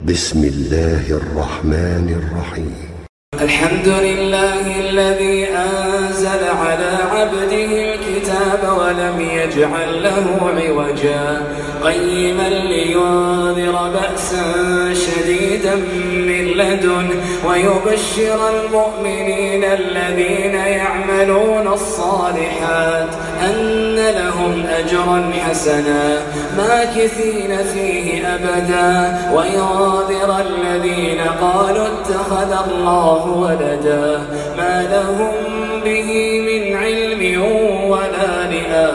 بسم الله الرحمن الرحيم. الحمد لله الذي أنزل على عبده الكتاب ولم يجعل له عوجا قيما لينذر بأسا شديدا من لدنه ويبشر المؤمنين الذين يعملون الصالحات أن لهم أجرا حسنا ماكثين فيه أبدا وينذر الذين قالوا اتخذ الله ولدا ما لهم به من علم ولا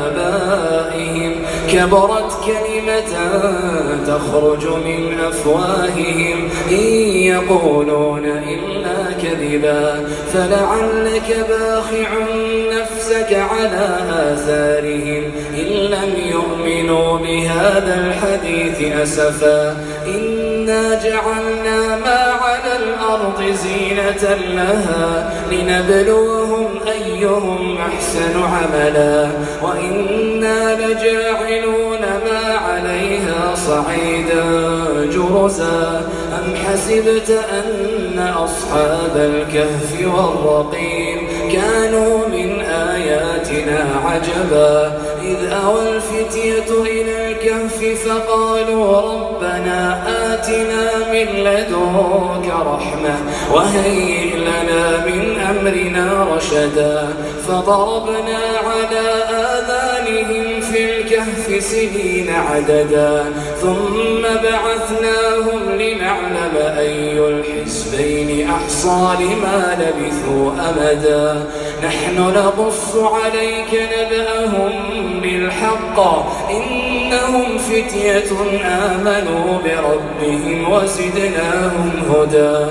لآبائهم كبرت كلمة تخرج من أفواههم إن يقولون إلا كذبا فلعلك باخع نفسك على آثارهم إن لم يؤمنوا بهذا الحديث أسفا إنا جعلنا ما على الأرض زينة لها لنبلوهم أيهم أحسن عملا وإنا لجاعلون ما عليها صعيدا جرزا أم حسبت أن أصحاب الكهف والرقيم كانوا من آياتنا عجبا إذ أوى الفتية إلى الكهف فقالوا ربنا آتنا من لدنك رحمة وهيئ لنا من أمرنا رشدا فضربنا على آذانهم في الكهف سنين عددا ثم بعثناهم لنعلم أي الحزبين أحصى لما لبثوا أمدا نحن نقص عليك نبأهم بالحق إنهم فتية آمنوا بربهم وزدناهم هدى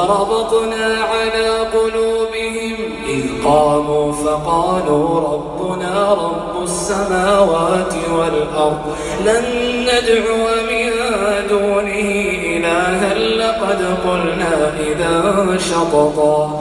وربطنا على قلوبهم إذ قاموا فقالوا ربنا رب السماوات والأرض لن ندعو من دونه إلها لقد قلنا إذا شططا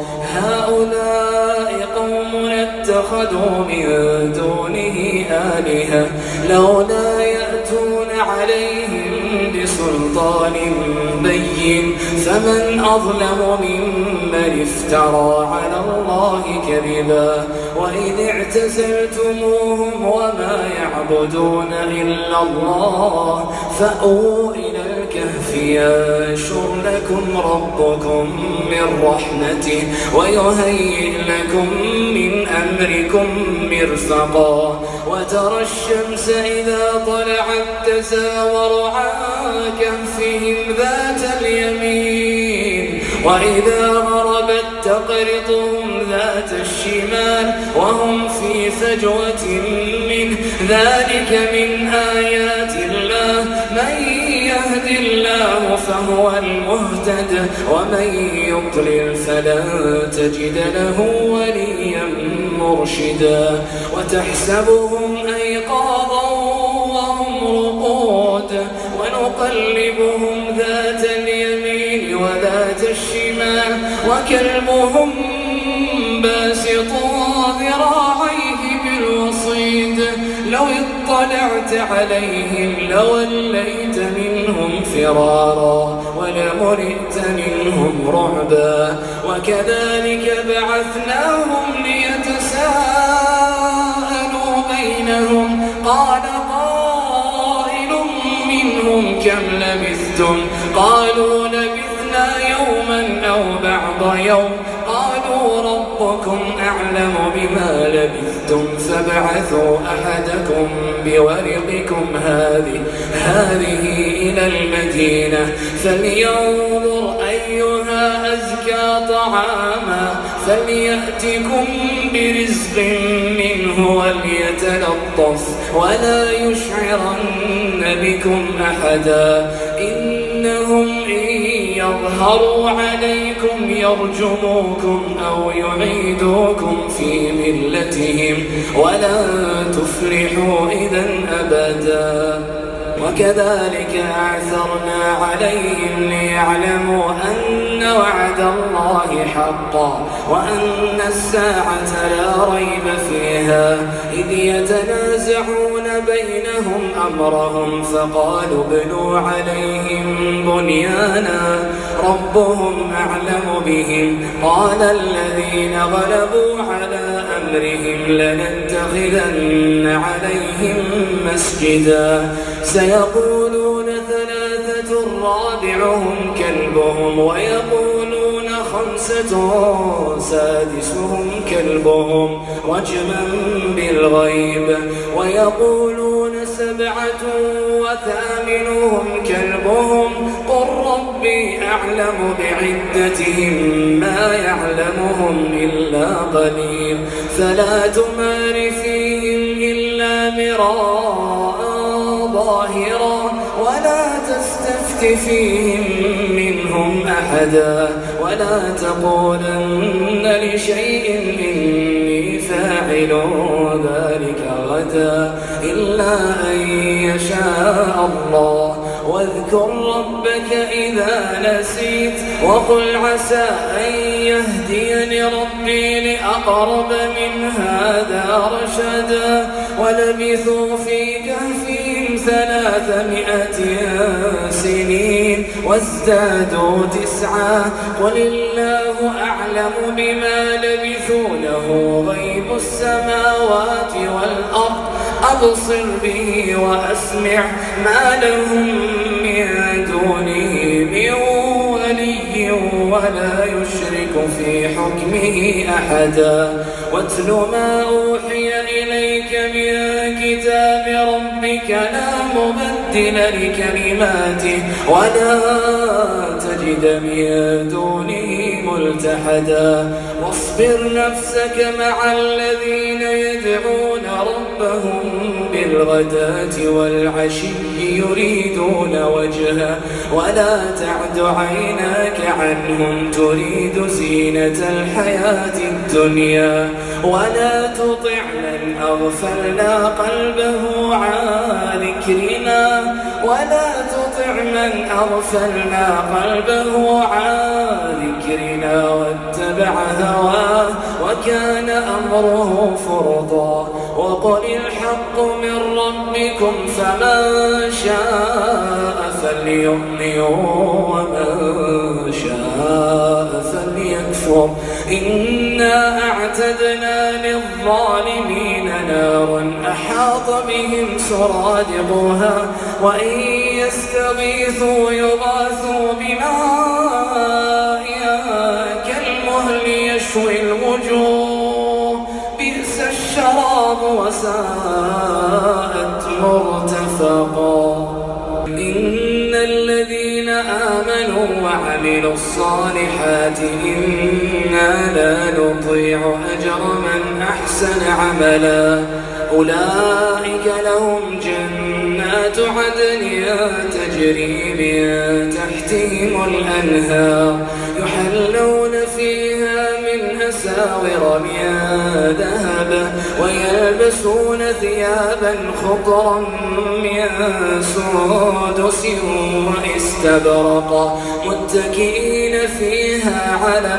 هؤلاء قوم اتخذوا من دونه آلهة لولا يأتون عليهم بسلطان بين فمن أظلم ممن افترى على الله كذبا وإذ اعتزلتموهم وما يعبدون إلا الله فأووا إلى الكهف ينشر لكم ربكم من رحمته ويهيئ لكم من أمركم مرفقا وترى الشمس إذا طلعت تزاور عن كهفهم ذات اليمين وإذا غربت تقرضهم ذات الشمال وهم في فجوة منه ذلك من آيات الله من يهد الله فهو المهتد ومن يضلل فلن تجد له وليا مرشدا وتحسبهم أيقاظا وهم رقود ونقلبهم ذات اليمين وذات الشمال وكلبهم باسط ذراعيه بالوصيد لو اطلعت عليهم لوليت منهم فرارا ولملئت منهم رعبا وكذلك بعثناهم ليتساءلوا بينهم قال قائل منهم كم لبثتم قالوا لبثنا يوما أو بعض يوم قالوا ربكم أعلم بما لبثتم فابعثوا أحدكم بورقكم هذه إلى المدينة فلينظر أيها أزكى طعاما فليأتكم برزق منه وليتلطف ولا يشعرن بكم أحدا إنهم إن يظهروا عليكم يرجموكم أو يعيدوكم في ملتهم ولن تفلحوا إذا أبدا وكذلك أعثرنا عليهم ليعلموا أن وعد الله حقا وأن الساعة لا ريب فيها إذ يتنازعون بينهم أمرهم فقالوا ابنوا عليهم بنيانا ربهم أعلم بهم قال الذين غلبوا على أمرهم لنتخذن عليهم مسجدا سيقولون ثلاثة رابعهم كلبهم ويقولون خمسة سادسهم كلبهم رجما بالغيب ويقولون سبعة وثامنهم كلبهم قل ربي أعلم بعدتهم ما يعلمهم إلا قليل فلا تمار فيهم إلا مراء ظاهرا ولا تستفت فيهم منهم أحدا ولا تقولن لشيء إني فاعل ذلك غدا إلا أن يشاء الله واذكر ربك إذا نسيت وقل عسى أن يهديني ربي لأقرب من هذا رشدا ولبثوا في كهفهم 300 سنين وازدادوا 9 قل الله أعلم بما لبثوا له غيب السماوات والأرض أبصر به وأسمع ما لهم من دونه من ولي ولا يشرك في حكمه أحدا واتل ما أوحي إليك من كتاب ربك لا مبدل لكلماته ولا تجد من دونه ملتحدا واصبر نفسك مع الذين يدعون ربهم بالغداة والعشي يريدون وجهه ولا تعد عيناك عنهم تريد زينة الحياة الدنيا ولا تطع من أغفلنا قلبه عن ذكرنا واتبع هواه وكان أمره فرطا وقل الحق من ربكم فمن شاء فليؤمن ومن شاء فليكفر إنا أعتدنا للظالمين نارا أحاط بهم سرادقها وإن يستغيثوا يغاثوا بماء كالمهل يشوي الوجوه بئس الشراب وساءت مرتفقا إن الذين آمنوا وعملوا الصالحات إنا لا نضيع أجر من أحسن عملا أولئك لهم جنات عدن تجري من تحتهم الأنهار يحلون فيها من أساور من ذهب ويلبسون ثيابا خضرا من سندس واستبرق متكئين فيها على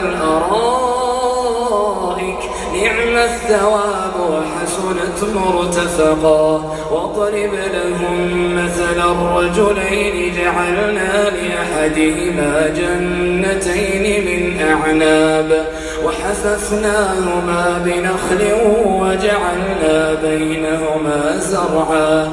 الأرائك نعم الثواب وحسنت مرتفقا واضرب لهم مثل الرجلين جعلنا لأحدهما جنتين من أعناب وحففناهما بنخل وجعلنا بينهما زرعا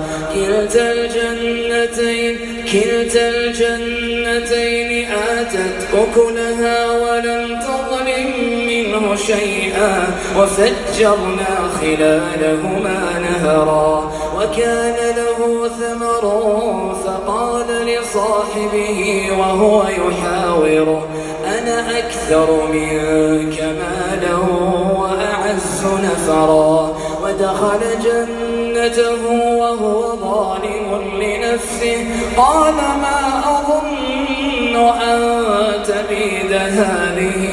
كلتا الجنتين آتت أكلها ولم تظلم منه شيئا وفجرنا خلالهما نهرا وكان له ثمر فقال لصاحبه وهو يحاوره أنا أكثر منك مالا وأعز نفرا ودخل جنته وهو ظالم لنفسه قال ما أظن أن تبيد هذه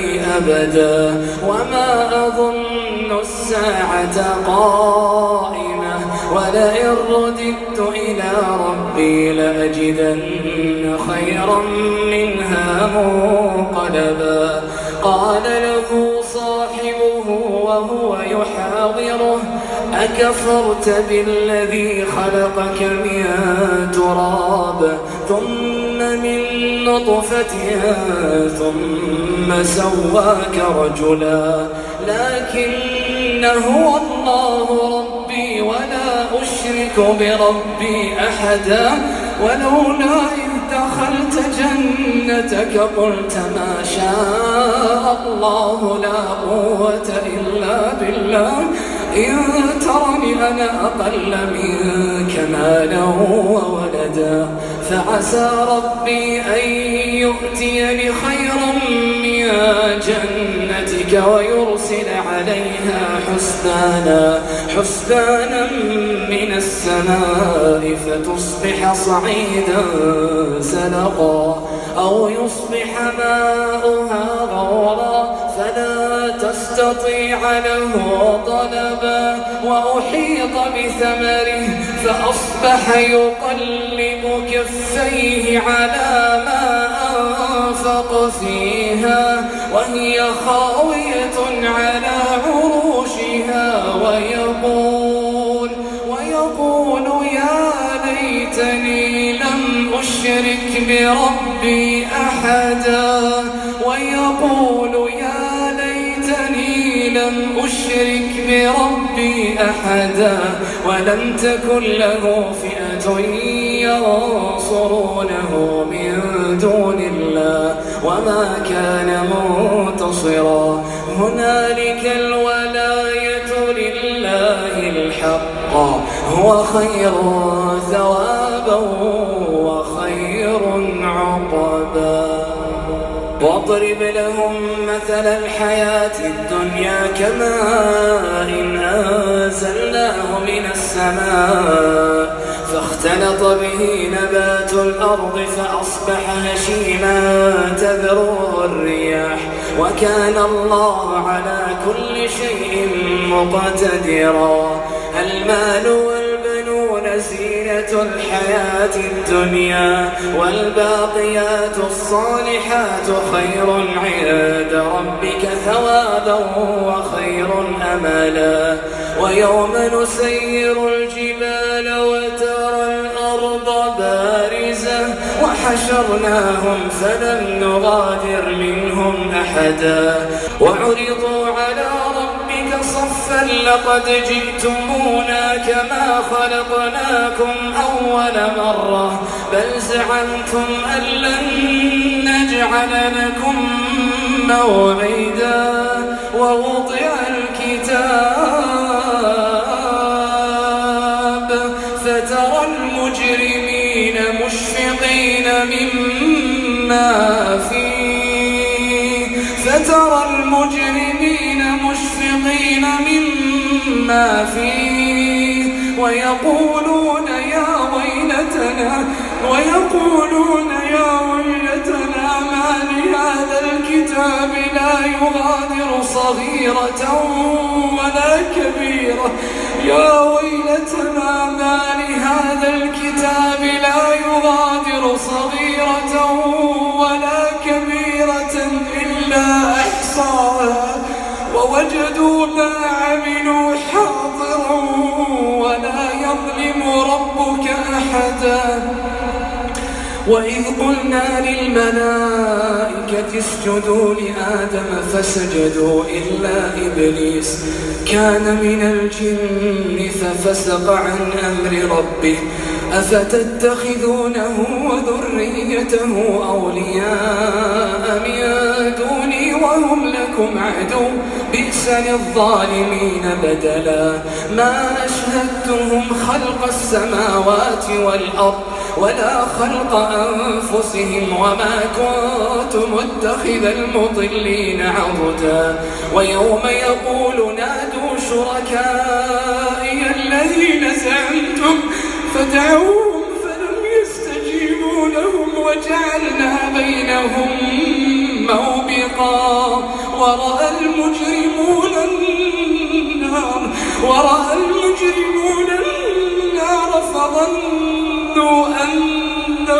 أبدا وما أظن الساعة قائمة ولئن رددت إلى ربي لأجدن خيرا منها منقلبا قال له صاحبه وهو يحاوره أكفرت بالذي خلقك من تراب ثم من نطفة ثم سواك رجلا لكن هو الله ربي ولا أشرك بربي أحدا ولولا إذ دخلت جنتك قلت ما شاء الله لا قوة إلا بالله إن ترني أنا أقل منك مالا وولدا فعسى ربي أن يؤتيني خيرا من جنتك ويرسل عليها حسبانا من السماء فتصبح صعيدا زلقا أو يصبح ماؤها غورا فلا تستطيع له طلبا وأحيط بثمره فأصبح يقلب كفيه على ما أنفق فيها وهي خاوية على عروشها ويقول يا ليتني لم أشرك بربي أحدا ويقول يا ليتني لم أشرك بربي أحدا ولم تكن له فئة ينصرونه من دون الله وما كان منتصرا هنالك الولاية لله الحق هو خير ثوابا وخير عقبا واضرب لهم مثل الحياة الدنيا كماء أنزلناه من السماء فاختلط به نبات الأرض فأصبح هشيما تذروه الرياح وكان الله على كل شيء مقتدرا المال والبنون زينة الحياة الدنيا والباقيات الصالحات خير عند ربك ثوابا وخير أملا ويوم نسير الجبال وترى الأرض بارزة وحشرناهم فلم نغادر منهم أحدا وعرضوا على ربك صفا لقد جئتمونا كما خلقناكم أول مرة بل زعمتم أن لن نجعل لكم موعدا ووضع الكتاب فترى المجرمين مشفقين مما فيه ويقولون يا ويلتنا ما لهذا الكتاب لا يغادر صغيرة ولا كبيرة يا ويلتنا ما لهذا الكتاب لا يغادر صغيرة ولا كبيرة إلا أحصاها ووجدوا ما عملوا حاضرا ولا يظلم ربك أحدا وإذ قلنا للملائكة اسجدوا لآدم فسجدوا إلا إبليس كان من الجن ففسق عن أمر ربه أفتتخذونه وذريته أولياء من دوني وهم لكم عدو بئس للظالمين بدلا ما أشهدتهم خلق السماوات والأرض ولا خلق أنفسهم وما كنت متخذ المضلين عضدا ويوم يقول نادوا شركائي الذين زعمتم فدعوهم فلم يستجيبوا لهم وجعلنا بينهم موبقا ورأى المجرمون النار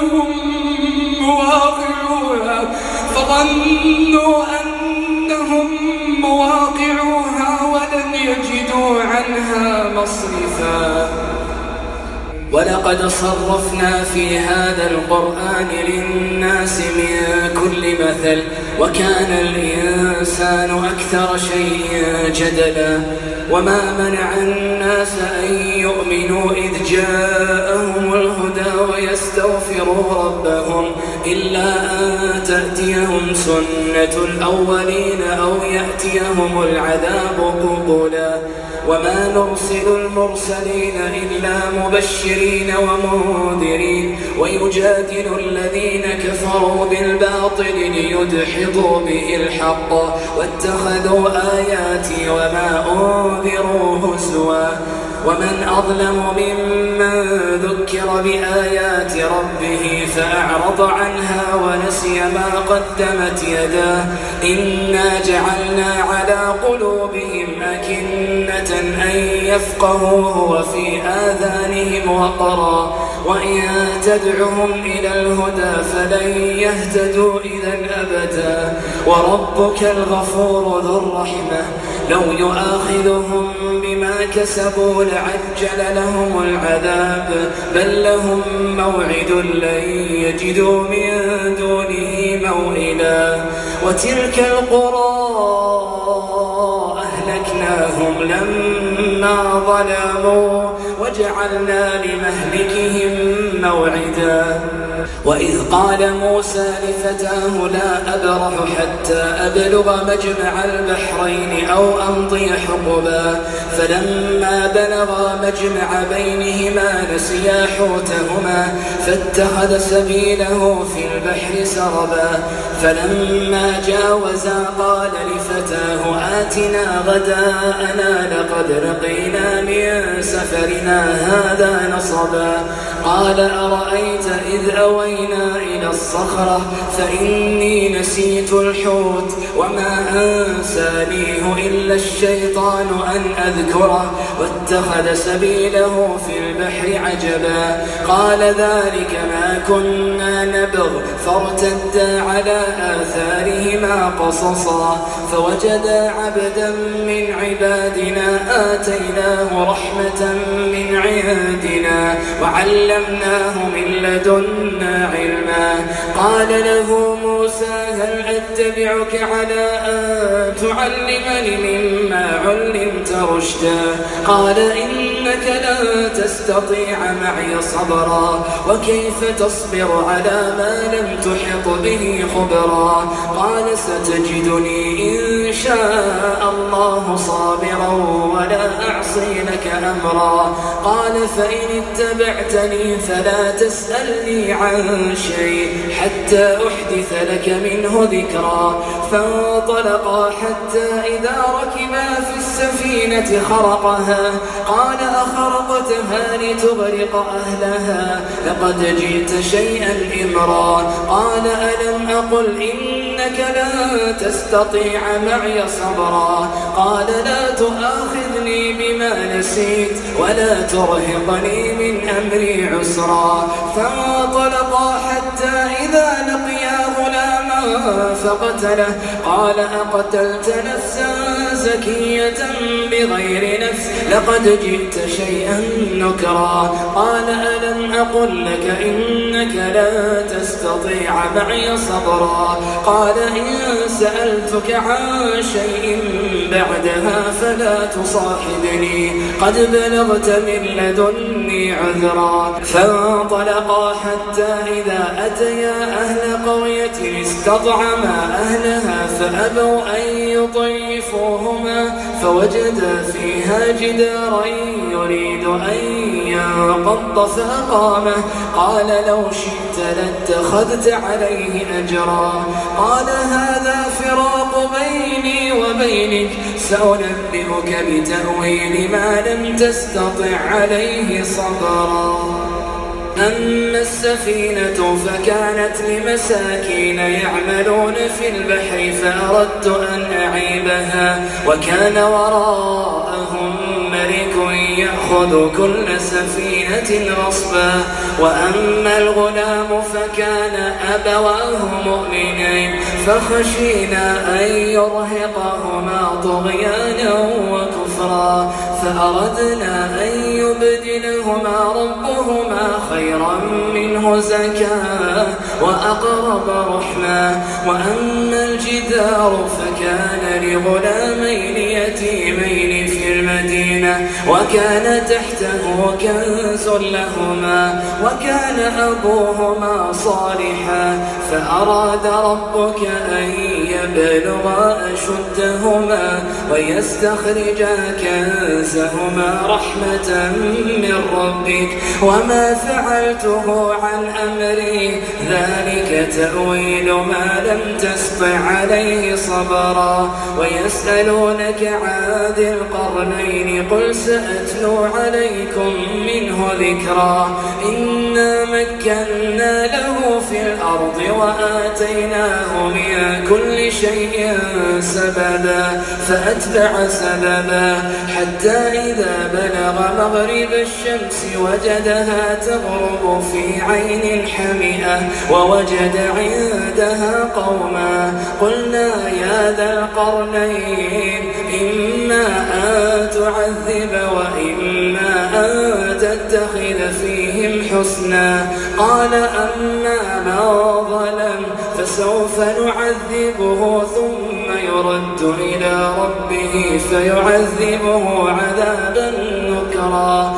مواقعوها ولن يجدوا عنها مصرفا. ولقد صرفنا في هذا القرآن للناس من كل مثل وكان الإنسان أكثر شيء جدلا. وما منع الناس أن يؤمنوا إذ جاءهم الهدى ويستغفروا ربهم إلا أن تأتيهم سنة الأولين أو يأتيهم العذاب قبلا. وما نرسل المرسلين إلا مبشرين ومنذرين ويجادل الذين كفروا بالباطل ليدحضوا به الحق واتخذوا آياتي وما أنذروا هزوا. ومن أظلم ممن ذكر بآيات ربه فأعرض عنها ونسي ما قدمت يداه إنا جعلنا على قلوبهم أكنة أن يفقهوه وفي آذانهم وقرا وإن تدعهم إلى الهدى فلن يهتدوا إذا أبدا. وربك الغفور ذو الرحمة لو يؤاخذهم بما كسبوا لعجل لهم العذاب بل لهم موعد لن يجدوا من دونه موئلا. وتلك القرى أهلكناهم لما ظلموا وجعلنا لمهلكهم موعدا. وإذ قال موسى لفتاه لا أبرح حتى أبلغ مجمع البحرين أو أمضي حقبا فلما بلغا مجمع بينهما نسيا حوتهما فاتخذ سبيله في البحر سربا. فلما جاوزا قال لفتاه آتنا غداءنا لقد لقينا من سفرنا هذا نصبا. قال أرأيت إذ أوينا إلى الصخرة فإني نسيت الحوت وما أنسانيه إلا الشيطان أن أذكره واتخذ سبيله في البحر عجبا. قال ذلك ما كنا نبغ فارتدا على آثارهما قصصا فوجدا عبدا من عبادنا آتيناه رحمة من عندنا وعلمناه من لدنا علما. قال له موسى هل أتبعك على أن تعلمني مما علمت رشدا. قال إنك لن تستطيع معي صبرا وكيف تصبر على ما لم تحط به خبرا. قال ستجدني إن شاء الله صابرا ولا أعصي لك أمرا. قال فإن اتبعتني فلا تسألني عن شيء حتى أحدث لك منه ذكرا. فانطلقا حتى إذا ركبا في السفينة خرقها قال أخرقتها لتغرق أهلها لقد جئت شيئا إمرا. قال ألم أقل إنك لن تستطيع معي صبرا. قال لا تؤاخذني بما نسيت ولا ترهقني من أمري عسرا. فانطلقا حتى إذا لقيا غلاما فقتله قال أقتلت نفسا زكية بغير نفس لقد جئت شيئا نكرا. قال ألم أقل لك إنك لن تستطيع معي صبرا. قال إن سألتك عن شيء بعدها فلا تصاحبني قد بلغت من لدني عذرا. فانطلقا حتى إذا أتيا أهل قرية استطعما أهلها فأبوا أن يضيفوهما فوجدا فيها جدارا يريد أن ينقض فأقامه. قال لو شئت لاتخذت عليه أجرا. قال هذا فراق بيني وبينك سأنبئك بتأويل ما لم تستطع عليه صبرا. أما السفينة فكانت لمساكين يعملون في البحر فأردت أن أعيبها وكان وراءهم ملك يأخذ كل سفينة غصبا. وأما الغلام فكان أبواه مؤمنين فخشينا أن يرهقهما طغيانا وكفرا فأردنا أن يبدلهما ربهما خيرا منه زكاة وأقرب رحما. وأما الجدار فكان لغلامين يتيمين في المدينة وكان تحته كنز لهما وكان أبوهما صالحا فأراد ربك أن يبلغا أشدهما ويستخرجا كنزهما رحمة من ربك وما فعلته عن أمري ذلك تأويل ما لم تسطع عليه صبرا. ويسألونك عن ذي القرنين قل سأتلو عليكم منه ذكرا. إنا مكنا له في الأرض وآتيناه من كل شيء سببا فأتبع سببا حتى إذا بلغ مغرب الشمس وجدها تغرب في عين حمئة ووجد عندها قوما قلنا يا ذا القرنين إما أن تعذب وإما أن تتخذ فيهم حسنا. قال أما من ظلم فسوف نعذبه ثم يرد إلى ربه فيعذبه عذابا نكرا.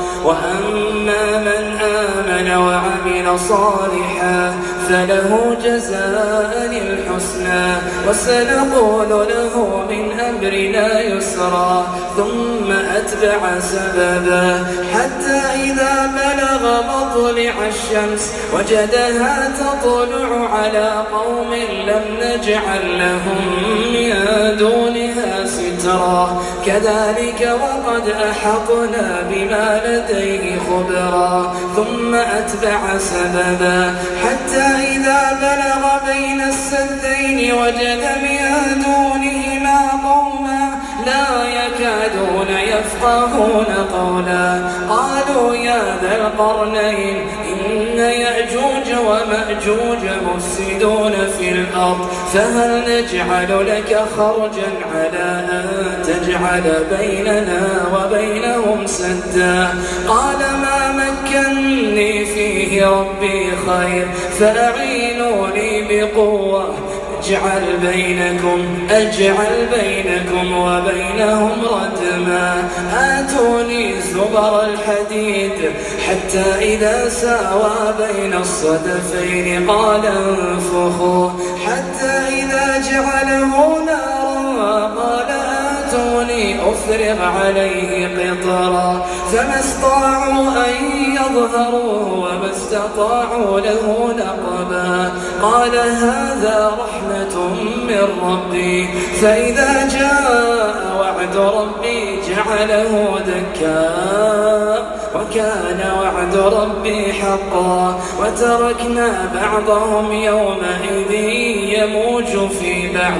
وأما من آمن وعمل صالحا فله جزاء الحسنى وسنقول له من أمرنا يسرا. ثم أتبع سببا حتى إذا بلغ مطلع الشمس وجدها تطلع على قوم لم نجعل لهم من دونها سترا كذلك وقد أحطنا بما لديه خبرا. ثم أتبع سببا حتى إذا بلغ بين السدين وجد من دونهما قوما لا يكادون يفقهون قولا. قالوا يا ذا القرنين إن يأجوج ومأجوج مفسدون في الأرض فهل نجعل لك خرجا على أن تجعل بيننا وبينهم سدا. قال ما مكني فيه ربي خير فأعينوني بقوة أجعل بينكم وبينهم ردما. آتوني زبر الحديد حتى إذا ساوى بين الصدفين قال انفخوا حتى إذا جعله نارا قال آتوني أفرغ عليه قطرا. فما استطاعوا أن يظهروه وما استطاعوا له نقبا. قال هذا رحمة من ربي فإذا جاء وعد ربي جعله دكا وكان وعد ربي حقا. وتركنا بعضهم يومئذ يموج في بعض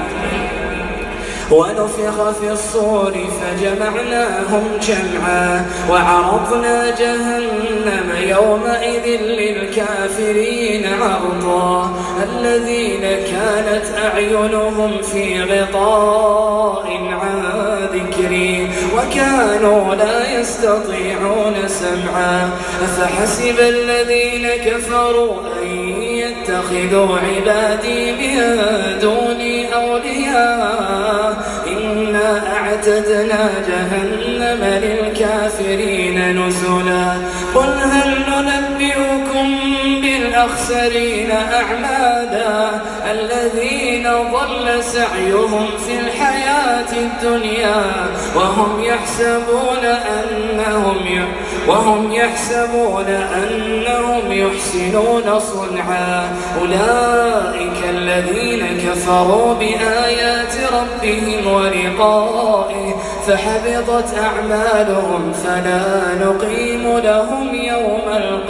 ونفخ في الصور فجمعناهم جمعا وعرضنا جهنم يومئذ للكافرين عرضا. الذين كانت أعينهم في غطاء عن ذكري وكانوا لا يستطيعون سمعا. أفحسب الذين كفروا أن يتخذوا عبادي من دوني أولياء إنا أعتدنا جهنم للكافرين نزلا. قل هل ننبئكم بالأخسرين أعمالا الذين ضل سعيهم في الحياة الدنيا وهم يحسبون أنهم يحسنون صنعا. أولئك الذين كفروا بآيات ربهم ولقائه فحبطت أعمالهم فلا نقيم لهم يوم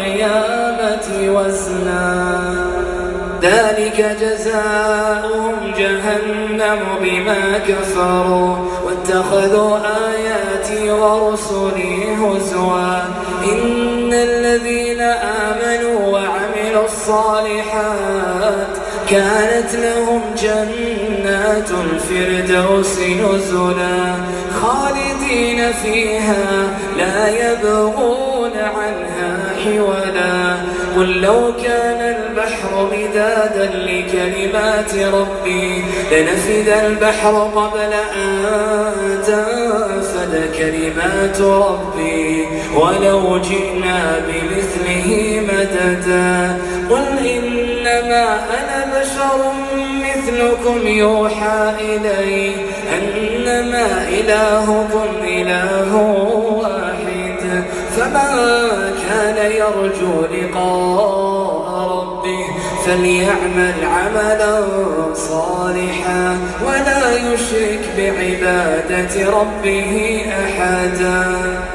القيامة وزنا. ذلك جزاؤهم جهنم بما كفروا واتخذوا آياتي ورسلي هزوا إن الذين آمنوا وعملوا الصالحات كانت لهم جنات الفردوس نزلا خالدين فيها لا يبغون عنها حولا قل لو كان البحر مدادا لكلمات ربي لنفد البحر قبل أن تنفد كلمات ربي ولو جئنا بمثله مددا قل إنما أنا بشر مثلكم يوحى إلي أنما إلهكم إله واحد فمن كان يرجو لقاء ربه فليعمل عملا صالحا ولا يشرك بعبادة ربه أحدا.